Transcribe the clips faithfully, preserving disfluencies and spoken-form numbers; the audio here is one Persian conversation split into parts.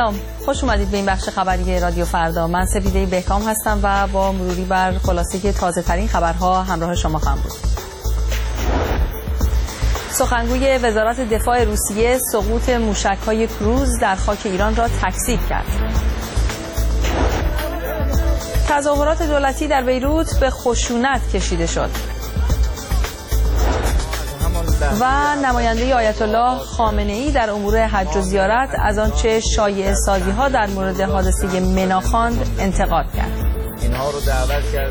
سلام، خوش اومدید به این بخش خبری رادیو فردا. من سپیده بهکام هستم و با مروری بر خلاصه تازه ترین خبرها همراه شما خواهم بود. سخنگوی وزارت دفاع روسیه سقوط موشک‌های کروز در خاک ایران را تکذیب کرد. تظاهرات دولتی در بیروت به خشونت کشیده شد. و نماینده آیت الله خامنه‌ای در امور حج و زیارت از آنچه شایعه سازی‌ها در مورد حادثه منا خواند انتقاد کرد. اینها رو دعوت کرد.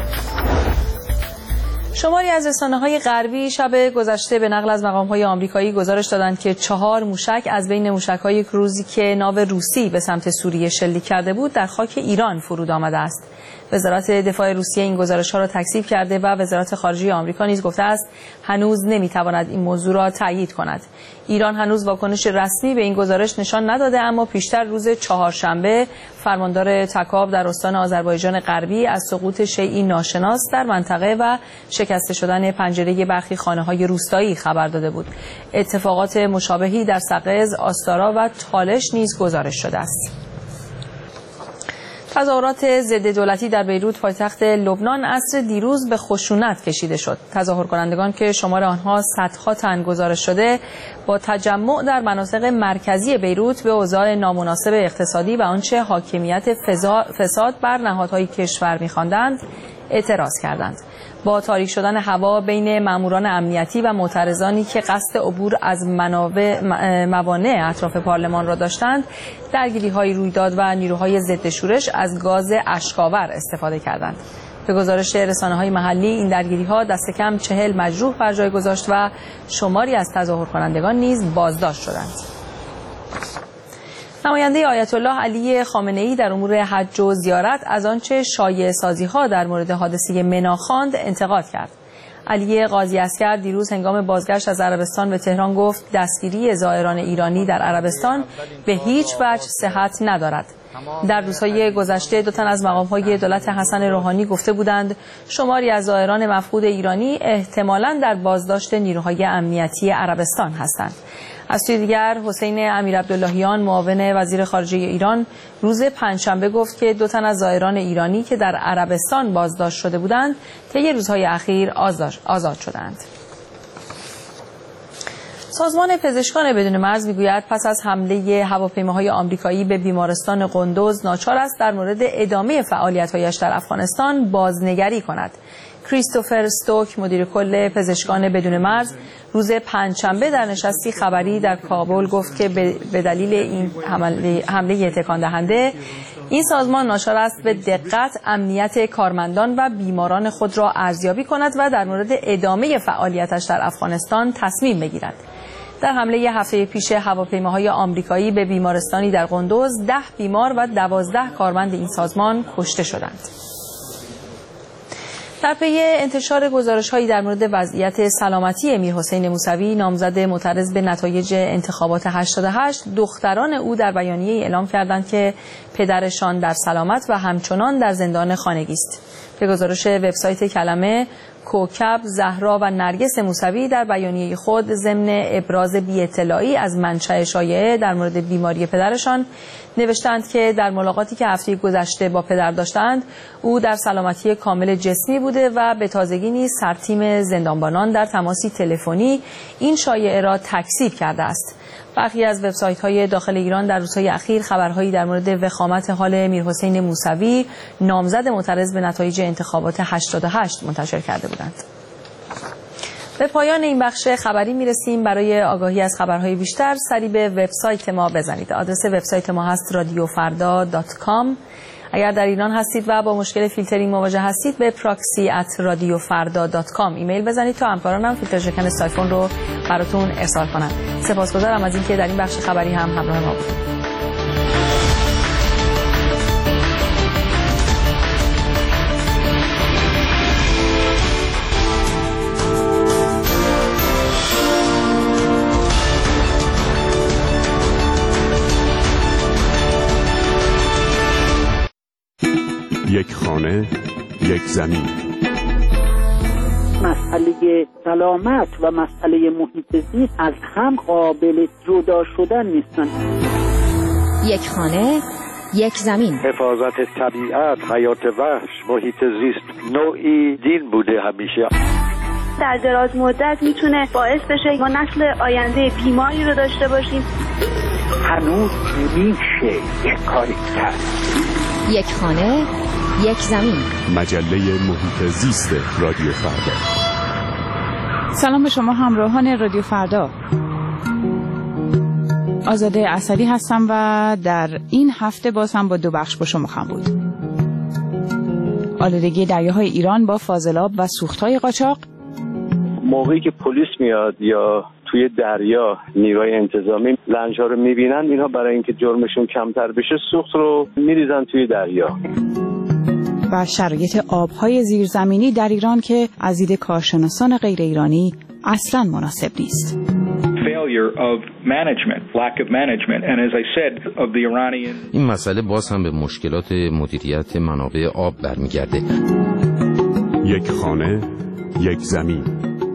شماری از رسانه‌های غربی شب گذشته به نقل از مقام‌های آمریکایی گزارش دادند که چهار موشک از بین موشک‌های کروزی که ناو روسی به سمت سوریه شلیک کرده بود در خاک ایران فرود آمده است. وزارت دفاع روسیه این گزارش‌ها را تکذیب کرده و وزارت خارجه آمریکا نیز گفته است هنوز نمی‌تواند این موضوع را تایید کند. ایران هنوز واکنش رسمی به این گزارش نشان نداده، اما پیشتر روز چهارشنبه فرماندار تکاب در استان آذربایجان غربی از سقوط شیئی ناشناس در منطقه و شکسته شدن پنجره برخی خانه‌های روستایی خبر داده بود. اتفاقات مشابهی در سقز، آستارا و تالش نیز گزارش شده است. تظاهرات ضد دولتی در بیروت پایتخت لبنان عصر دیروز به خشونت کشیده شد. تظاهر کنندگان که شمار آنها صدها تن گزارش شده با تجمع در مناطق مرکزی بیروت به اوضاع نامناسب اقتصادی و آنچه حاکمیت فساد بر نهادهای کشور می‌خواندند اعتراض کردند. با تاریک شدن هوا بین ماموران امنیتی و معترضانی که قصد عبور از منابع موانع اطراف پارلمان را داشتند، درگیری‌های روی داد و نیروهای ضد شورش از گاز اشک‌آور استفاده کردند. به گزارش رسانه‌های محلی این درگیری‌ها دست کم چهل مجروح بر جای گذاشت و شماری از تظاهر کنندگان نیز بازداشت شدند. نماینده آیت الله علی خامنه‌ای در امور حج و زیارت از آنچه شایعه سازی‌ها در مورد حادثه منا خواند انتقاد کرد. علی قاضی عسکر دیروز هنگام بازگشت از عربستان به تهران گفت دستگیری زائران ایرانی در عربستان به هیچ وجه صحت ندارد. در روزهای گذشته دو تن از مقام‌های دولت حسن روحانی گفته بودند شماری از زائران مفقود ایرانی احتمالاً در بازداشت نیروهای امنیتی عربستان هستند. از سوی دیگر حسین امیرعبداللهیان معاون وزیر خارجه ایران روز پنجشنبه گفت که دو تن از زائران ایرانی که در عربستان بازداشت شده بودند طی روزهای اخیر آزاد شدند. سازمان پزشکان بدون مرز میگوید پس از حمله هواپیماهای آمریکایی به بیمارستان قندوز ناچار است در مورد ادامه فعالیت‌هایش در افغانستان بازنگری کند. کریستوفر استوک مدیر کل پزشکان بدون مرز روز پنجشنبه در نشستی خبری در کابل گفت که به دلیل این حمله تکان دهنده این سازمان ناچار است به دقت امنیت کارمندان و بیماران خود را ارزیابی کند و در مورد ادامه فعالیتش در افغانستان تصمیم بگیرد. در حمله هفته پیش هواپیماهای آمریکایی به بیمارستانی در قندوز ده بیمار و دوازده کارمند این سازمان کشته شدند. در پی انتشار گزارش‌هایی در مورد وضعیت سلامتی امیرحسین موسوی نامزد معترض به نتایج انتخابات هشتاد و هشت، دختران او در بیانیه‌ای اعلام کردند که پدرشان در سلامت و همچنان در زندان خانگی است. به گزارش وبسایت کلمه، کوکب، زهرا و نرگس موسوی در بیانیه خود ضمن ابراز بی‌اطلاعی از منشأ شایعه در مورد بیماری پدرشان نوشتند که در ملاقاتی که هفته گذشته با پدر داشتند او در سلامتی کامل جسمی بوده و به تازگی نیز سرتیم زندانبانان در تماسی تلفنی این شایعه را تکذیب کرده است. برخی از وبسایت‌های داخل ایران در روزهای اخیر خبرهایی در مورد وخامت حال امیرحسین موسوی نامزد معترض به نتایج انتخابات هشتاد و هشت منتشر کرده بودند. به پایان این بخش خبری میرسیم. برای آگاهی از خبرهای بیشتر سری به وبسایت ما بزنید. آدرس وبسایت ما هست رادیو فردا دات کام. اگر در ایران هستید و با مشکل فیلترینگ مواجه هستید به پراکسی ات رادیو فردا دات کام ایمیل بزنید تا همکارانم فیلتر شکن سایفون رو براتون ارسال کنند. سپاسگزارم از اینکه در این بخش خبری هم همراه ما بودید. یک خانه، یک زمین. مسئله سلامت و مسئله محیط زیست از هم قابل جدا شدن نیستن. یک خانه، یک زمین. حفاظت طبیعت، حیات وحش، محیط زیست نوعی دین بوده همیشه. در دراز مدت میتونه باعث بشه ما نسل آینده بیماری رو داشته باشیم. هنوز میشه یک کاری کرد. یک خانه، یک زمین. مجله محیط زیست رادیو فردا. سلام به شما همراهان رادیو فردا. آزاده اسدی هستم و در این هفته باز هم با دو بخش با شما خواهم بود. آلودگی دریاهای ایران با فاضلاب و سوختهای قاچاق. موقعی که پلیس میاد یا توی دریا نیروی انتظامی لنج‌ها رو میبینن، اینها برای اینکه جرمشون کمتر بشه سوخت رو میریزن توی دریا. و شرایط آبهای زیرزمینی در ایران که از دید کارشناسان غیر ایرانی اصلاً مناسب نیست. این مسئله باز هم به مشکلات مدیریت منابع آب برمیگرده. یک خانه، یک زمین.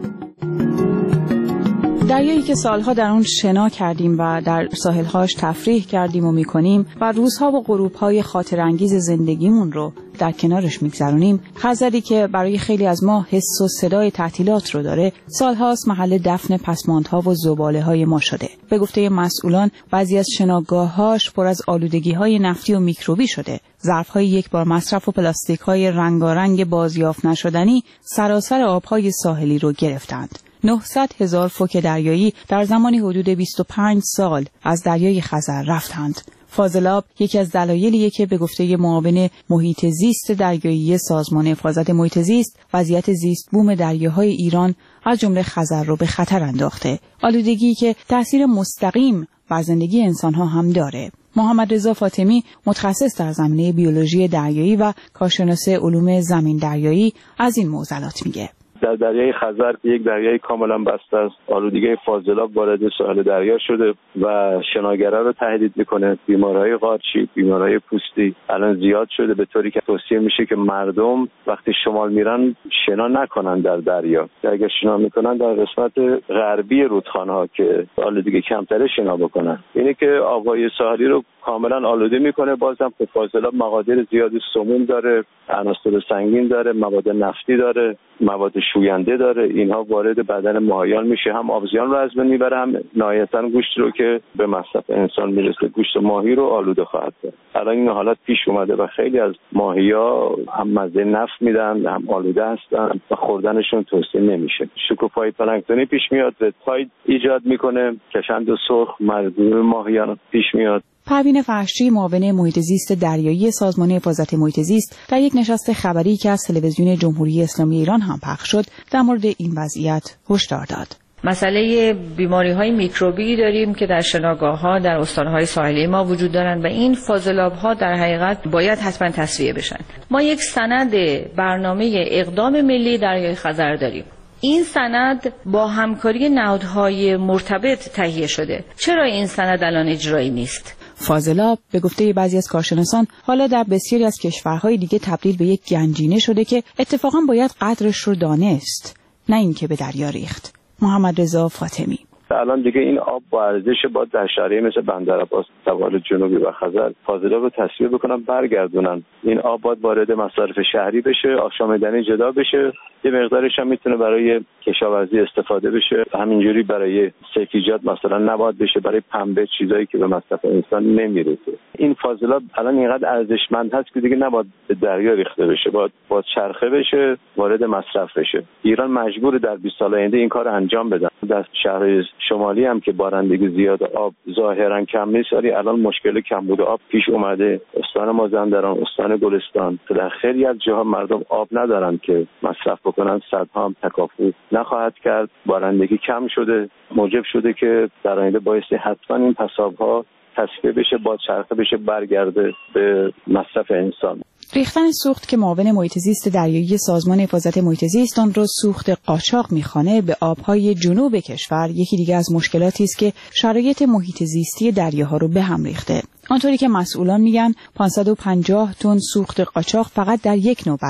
دریایی که سالها در اون شنا کردیم و در ساحل‌هاش تفریح کردیم و می‌کنیم و روزها و غروب‌های خاطرانگیز زندگیمون رو در کنارش می‌گذرونیم، خزری که برای خیلی از ما حس و صدای تعطیلات رو داره، سالهاست محل دفن پسماندها و زباله‌های ما شده. به گفته مسئولان، بعضی از شناگاه‌هاش پر از آلودگی‌های نفتی و میکروبی شده. ظرف‌های یک بار مصرف و پلاستیک‌های رنگارنگ بازیافت نشدنی سراسر آب‌های ساحلی رو گرفتند. نهصد هزار فوک دریایی در زمانی حدود بیست و پنج سال از دریای خزر رفتند. فاضلاب یکی از دلایلیه که به گفته معاون محیط زیست دریایی سازمان حفاظت محیط زیست، وضعیت زیست بوم دریاهای ایران از جمله خزر رو به خطر انداخته. آلودگی که تأثیر مستقیم بر زندگی انسان‌ها هم داره. محمد رضا فاطمی، متخصص در زمینه بیولوژی دریایی و کارشناس علوم زمین دریایی، از این معضلات میگه. در دریای خزر یک دریای کاملا بسته است. آلودگی فاضلاب وارد ساحل دریا شده و شناگرا رو تهدید میکنه. بیماری‌های قارچی، بیماری‌های پوستی الان زیاد شده، به طوری که توصیه میشه که مردم وقتی شمال میرن شنا نکنن در دریا. اگر شنا میکنن در قسمت غربی رودخانه‌ها که آلودگی کمتره شنا بکنن. اینه که آب‌های ساحلی رو کاملا آلوده میکنه. بازم فاضلاب مقادیر زیادی سموم داره، عناصر سنگین داره، مواد نفتی داره، مواد شوینده داره. اینها وارد بدن ماهیان میشه، هم آبزیان رو از بین میبره، هم نهایتاً گوشت رو که به مصرف انسان میرسه، گوشت ماهی رو آلوده خواهد کرد. الان این حالت پیش اومده و خیلی از ماهی‌ها هم مزه نفت میدن، هم آلوده هستن و خوردنشون توصیه نمیشه. شکوفای پلانکتونی پیش میاد، رتاید ایجاد میکنه، کشند سرخ مردم ماهیان پیش میاد. پروین فرشی، معاون محیط زیست دریایی سازمان حفاظت محیط زیست، در یک نشست خبری که از تلویزیون جمهوری اسلامی ایران هم پخش شد، در مورد این وضعیت هشدار داد. مسئله بیماری‌های میکروبی داریم که در شناگاه‌ها در استان‌های ساحلی ما وجود دارند و این فاضلاب‌ها در حقیقت باید حتما تصفیه بشن. ما یک سند برنامه اقدام ملی دریای خزر داریم. این سند با همکاری نهادهای مرتبط تهیه شده. چرا این سند الان اجرایی نیست؟ فاضلاب به گفته بعضی از کارشناسان حالا در بسیاری از کشورهای دیگه تبدیل به یک گنجینه شده که اتفاقا باید قدرش رو دانست، نه اینکه به دریا ریخت. محمد رضا فاطمی: الان دیگه این آب با ارزش باید در شهرهای مثل بندرعباس، سواحل جنوبی و خزر فاضلاب رو تصفیه بکنن، برگردونن. این آب باید وارد مصارف شهری بشه، آشامیدنی جدا بشه، یه مقدارش هم میتونه برای کشاورزی استفاده بشه. همینجوری برای سیکیجات مثلا نباید بشه، برای پنبه، چیزایی که به مصرف انسان نمیرسه. این فاضلاب الان اینقدر ارزشمند هست که دیگه نباید به دریا ریخته بشه، باید باید چرخه بشه، وارد مصرف بشه. ایران مجبور در بیست سال آینده این کار انجام بده. در شهر شمالی هم که بارندگی زیاد، آب ظاهرا کم نیست، ولی الان مشکل کمبود آب پیش اومده. استان مازندران، استان گلستان، در خیلی از جاها مردم آب ندارن که مصرف بکنن. صدها هم تکافو نخواهد کرد. بارندگی کم شده، موجب شده که در آینده بایستی حتما این پساب‌ها تصفیه بشه، با چرخه بشه، برگرده به مصرف انسان. ریختن سوخت که معاون محیط زیست دریایی سازمان حفاظت محیط زیست آن را سوخت قاچاق می‌خوانه به آب‌های جنوب کشور یکی دیگه از مشکلاتی است که شرایط محیط زیستی دریاها رو به هم ریخته. آنطوری که مسئولان میگن پانصد و پنجاه تن سوخت قاچاق فقط در یک نوبت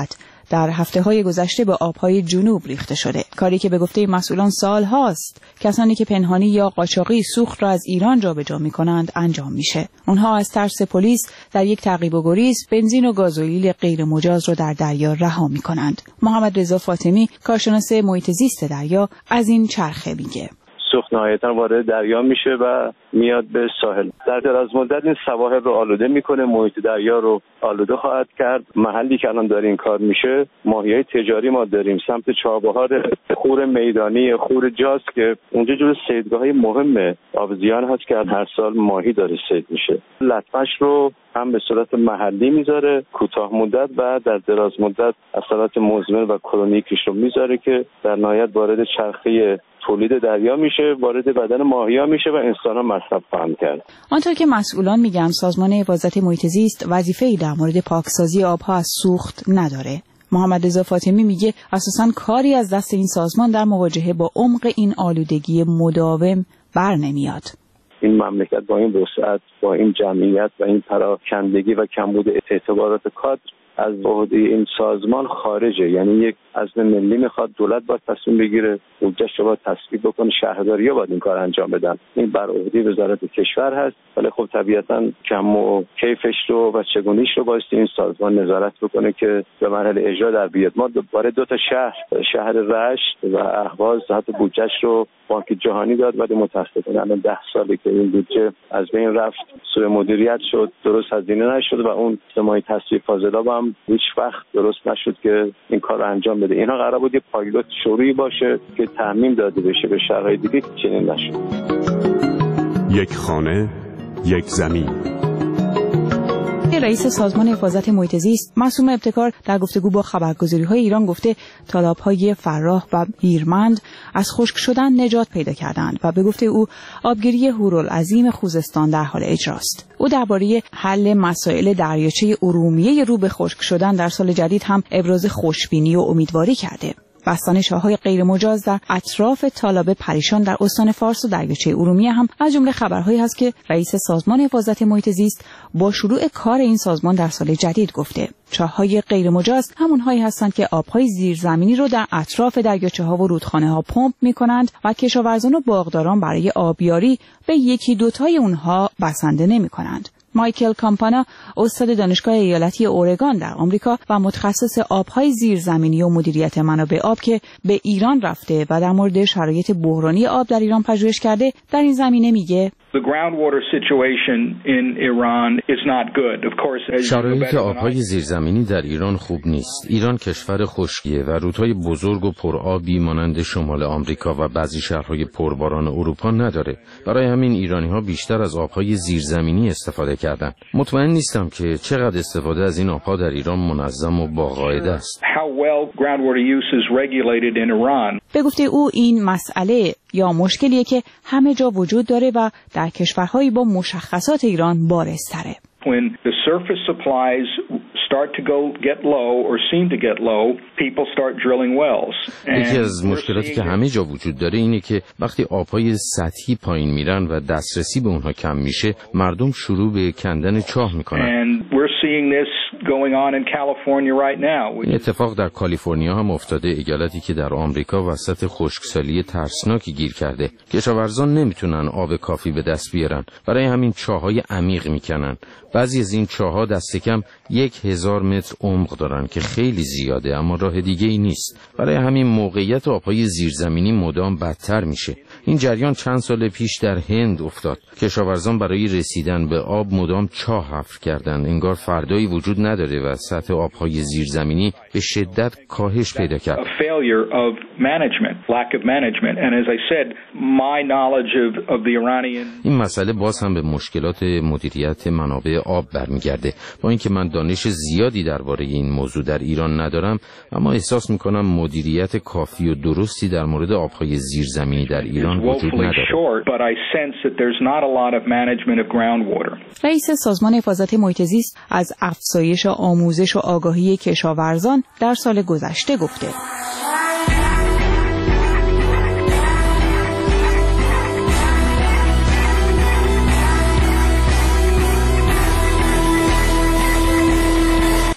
در هفته‌های گذشته به آبهای جنوب ریخته شده، کاری که به گفته مسئولان سال‌هاست کسانی که پنهانی یا قاچاقی سوخت را از ایران جابجا می‌کنند انجام میشه. اونها از ترس پلیس در یک تعقیب و گریز بنزین و گازوئیل غیر مجاز را در دریا رها می‌کنند. محمد رضا فاطمی، کارشناس محیط زیست دریا، از این چرخه میگه. سوخت نهایتاً وارد دریا میشه و میاد به ساحل. در دراز مدت این سواحل رو آلوده میکنه، محیط دریا رو آلوده خواهد کرد. محلی که الان داره این کار میشه، ماهیای تجاری ما داریم سمت چابهار خور میدانی، خور جاز که اونجا جزو صیدگاه‌های مهم آبزیان هست که هر سال ماهی داره صید میشه. لطمش رو هم به صورت محلی میذاره کوتاه مدت و در دراز مدت اثرات مزمن و کرونیکش رو میذاره که در نهایت وارد چرخه تولید دریا میشه، وارد بدن ماهی‌ها میشه و انسان‌ها مصرف خواهند کرد. آنطور که مسئولان میگن سازمان حفاظت محیط زیست وظیفه‌ای در مورد پاکسازی آبها از سوخت نداره. محمد رضا فاطمی میگه اساساً کاری از دست این سازمان در مواجهه با عمق این آلودگی مداوم بر نمیاد. این مملکت با این وسعت، با این جمعیت و این پراکندگی و کمبود اعتبارات کادر از عهده این سازمان خارجه. یعنی یک عزم ملی میخواد، دولت باید تصمیم بگیره، بودجه‌اش رو باید تصویب بکنه، شهرداری‌ها باید این کار انجام بدن. این بر عهده وزارت کشور هست، ولی خب طبیعتاً کم و کیفش رو و چگونیش رو باید این سازمان نظارت بکنه که به مرحله اجرا در بیاد. ما برای دو تا شهر، شهر رشت و اهواز، حتی بودجه‌اش رو بانک جهانی داد، ولی متأسفانه الان ده ساله که این بودجه از بین رفت، سوء مدیریت شد، درست هزینه نشد و اون سمای تصفیه فاضلاب هم هیچ وقت درست نشد که این کار رو انجام بده. اینا قرار بود یه پایلوت شروعی باشه که تضمین داده بشه به شهرهای دیگه، چنین نشد. یک خانه، یک زمین. رئیس سازمان حفاظت محیط زیست معصومه ابتکار در گفتگو با خبرگزاری‌های ایران گفته تالاب‌های فراه و هیرمند از خشک شدن نجات پیدا کردند و به گفته او آبگیری هورالعظیم خوزستان در حال اجراست. او درباره حل مسائل دریاچه ارومیه رو به خشک شدن در سال جدید هم ابراز خوشبینی و امیدواری کرده. بستن شاه‌های غیر مجاز در اطراف تالاب پریشان در استان فارس و دریاچه ارومیه هم از جمله خبرهایی هست که رئیس سازمان حفاظت محیط زیست با شروع کار این سازمان در سال جدید گفته. چاه‌های غیر مجاز همونهایی هستند که آب‌های زیرزمینی رو در اطراف دریاچه‌ها و رودخانه‌ها پمپ می‌کنند و کشاورزان و باغداران برای آبیاری به یکی دوتای اونها بسنده نمی‌کنند. مایکل کامپانا، استاد دانشگاه ایالتی اورگان در آمریکا و متخصص آب‌های زیرزمینی و مدیریت منابع آب که به ایران رفته و در مورد شرایط بحرانی آب در ایران پژوهش کرده، در این زمینه میگه شرایط آب‌های زیرزمینی در ایران خوب نیست. ایران کشور خشکیه و رودهای بزرگ و پرآبی مانند شمال آمریکا و بعضی شهرهای پرباران اروپا نداره. برای همین ایرانی‌ها بیشتر از آب‌های زیرزمینی استفاده کردند. مطمئن نیستم که چقدر استفاده از این آب‌ها در ایران منظم و با قاعده است. به گفته او این مسئله یا مشکلیه که همه جا وجود داره و در کشورهایی با مشخصات ایران بارزتره. When the surface supplies start to go get low or seem to get low, people start drilling wells. یکی از مشکلاتی که همه جا وجود داره اینه که وقتی آب‌های سطحی پایین میرن و دسترسی به اونها کم میشه، مردم شروع به کندن چاه میکنن. And we're seeing this going on in California right now. این اتفاق در کالیفرنیا هم افتاده، ایالتی که در آمریکا وسط خشکسالی ترسناکی گیر کرده. کشاورزان نمیتونن آب کافی به دست بیارن، برای همین چاه‌های عمیق میکنن. بعضی از این چاه‌ها دست کم یک هزار متر عمق دارن که خیلی زیاده، اما راه دیگه ای نیست. برای همین موقعیت آب‌های زیرزمینی مدام بدتر میشه. این جریان چند سال پیش در هند افتاد. کشاورزان برای رسیدن به آب مدام چاه حفر کردند، انگار فردایی وجود نداره و سطح آب‌های زیرزمینی به شدت کاهش پیدا کرد. این مسئله باز هم به مشکلات مدیریت منابع آب برمیگرده. با اینکه من دانش زیادی درباره این موضوع در ایران ندارم، اما احساس میکنم مدیریت کافی و درستی در مورد آب‌های زیرزمینی در ایران وجود نداره. رئیس سازمان حفاظت محیط زیست از افزایش آموزش و آگاهی کشاورزان در سال گذشته گفته.